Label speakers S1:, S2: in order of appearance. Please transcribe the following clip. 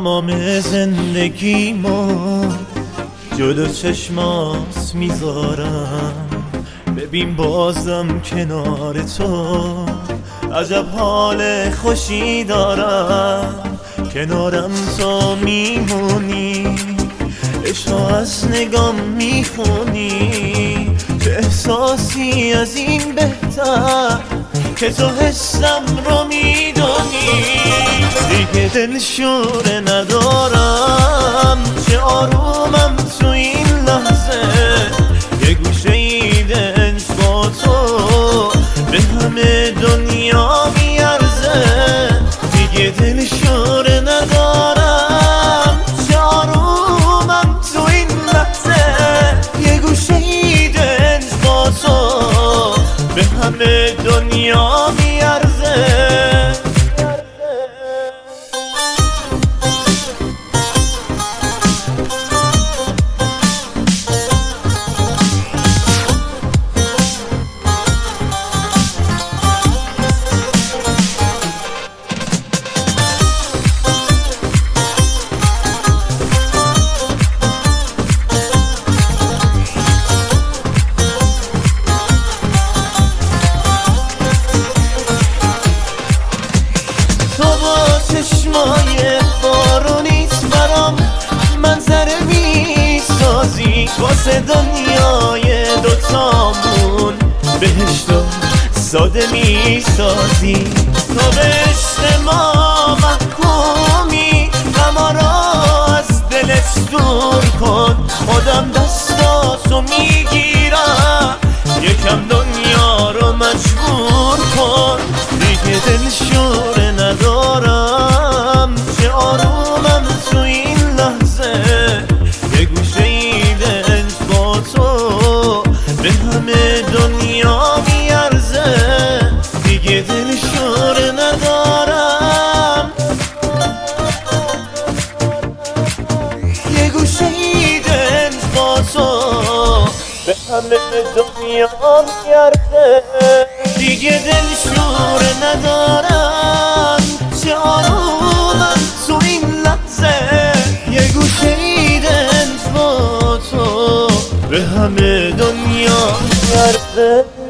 S1: تمام زندگیمو جلو چشمات میذارم. ببین بازم کنار تو عجب حال خوشی دارم. کنارم تو میمونی، عشقا از نگام میخونی. چه احساسی از این بهتر که تو حسم رو میدونی. دیگه دلشوره ندارم، چه آرومم تو این لحظه. یه گوشه ای دنج با تو به همه دنیا میارزه. دیگه دلشوره ندارم، چه آرومم تو این لحظه. یه گوشه ای دنج با تو به همه دنیا میارزه. چشمای بارونیت برام منظره میسازی. واسه دنیای دوتامون بهشتو ساده میسازی. تو به عشق ما محکومی، غما را از دلت دور کن. خودم دستاتو میگیرم، یکم دنیا رو مجبور کن. دیگه دلشوره ندارم، چه آرومم تو این لحظه. یه گوشه ای دنج با تو به همه دنیا میارزه. دیگه دلشوره ندارم، یه گوشه ای دنج با تو به همه دنیا میارزه. دیگه دلشوره ندارم، چه آرومم تو این لحظه. یه گوشه ای دنج با تو به همه دنیا میارزه.